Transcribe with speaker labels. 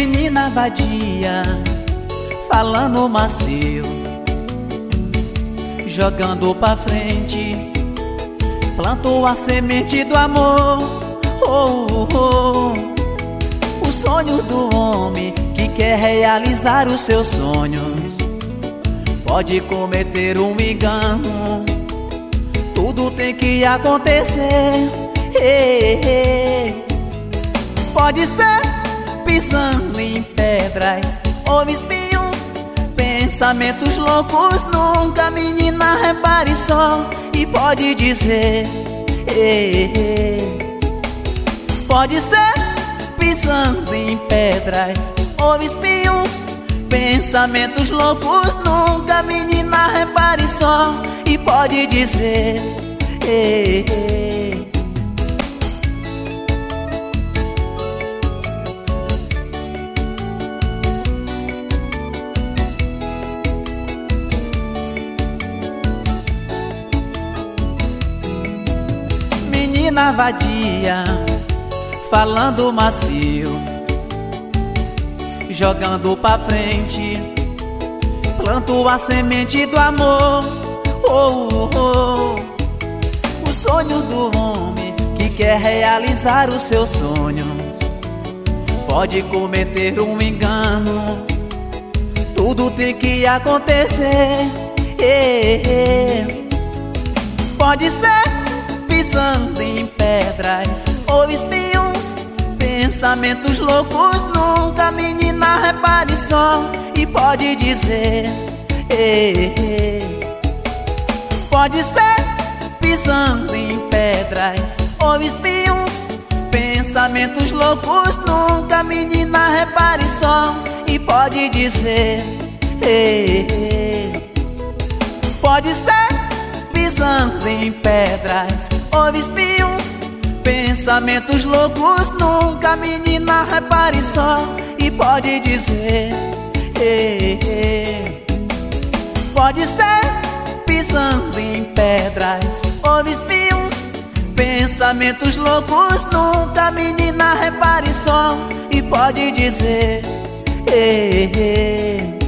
Speaker 1: Menina vadia, falando macio, jogando pra frente, plantou a semente do amor. Oh, oh, oh. O sonho do homem que quer realizar os seus sonhos pode cometer um engano. Tudo tem que acontecer. Pode ser pisando em pedras ou espinhos, pensamentos loucos nunca. Menina, repare só e pode dizer. Pode ser pisando em pedras ou espinhos, pensamentos loucos nunca. Menina, repare só e pode dizer. Menina vadia, falando macio, jogando pra frente, plantou a semente do amor. Oh, oh, oh. O sonho do homem que quer realizar os seus sonhos pode cometer um engano. Tudo tem que acontecer. Pode ser pisando em pedras ou espinhos, pensamentos loucos nunca. Menina, repare só e pode dizer. Pode ser pisando em pedras ou espinhos, pensamentos loucos nunca. Menina, repare só e pode dizer. Pode ser pisando em pedras ou espinhos, pensamentos loucos nunca. Menina, repare só e pode dizer. Pode ser pisando em pedras ou espinhos, pensamentos loucos nunca. Menina, repare só e pode dizer.